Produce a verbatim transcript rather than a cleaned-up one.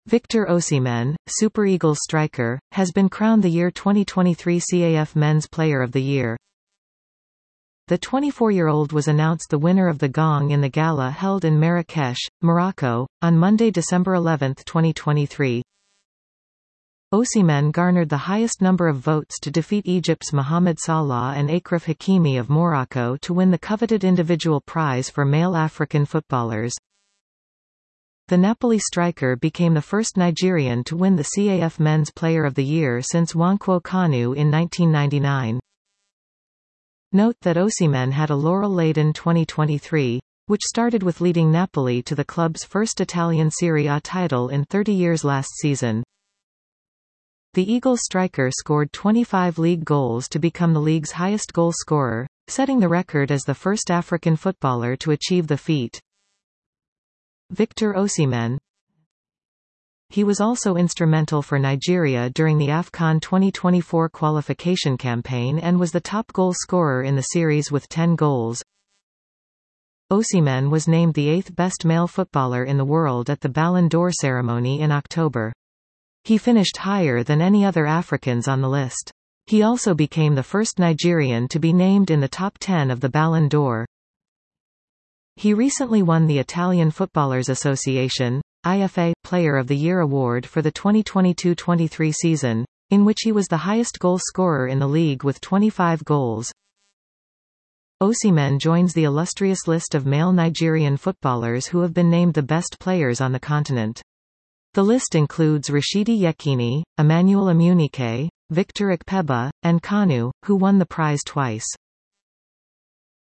Victor Osimhen, Super Eagles striker, has been crowned the year twenty twenty-three C A F Men's Player of the Year. The twenty-four-year-old was announced the winner of the Gong in the gala held in Marrakech, Morocco, on Monday, December eleventh, twenty twenty-three. Osimhen garnered the highest number of votes to defeat Egypt's Mohamed Salah and Achraf Hakimi of Morocco to win the coveted individual prize for male African footballers. The Napoli striker became the first Nigerian to win the C A F Men's Player of the Year since Nwankwo Kanu in nineteen ninety-nine. Note that Osimhen had a laurel-laden twenty twenty-three, which started with leading Napoli to the club's first Italian Serie A title in thirty years last season. The Eagles striker scored twenty-five league goals to become the league's highest goal scorer, setting the record as the first African footballer to achieve the feat. Victor Osimhen. He was also instrumental for Nigeria during the AFCON twenty twenty-four qualification campaign and was the top goal scorer in the series with ten goals. Osimhen was named the eighth best male footballer in the world at the Ballon d'Or ceremony in October. He finished higher than any other Africans on the list. He also became the first Nigerian to be named in the top ten of the Ballon d'Or. He recently won the Italian Footballers Association I F A Player of the Year award for the twenty twenty-two twenty-three season, in which he was the highest goal scorer in the league with twenty-five goals. Osimhen joins the illustrious list of male Nigerian footballers who have been named the best players on the continent. The list includes Rashidi Yekini, Emmanuel Amunike, Victor Ikpeba, and Kanu, who won the prize twice.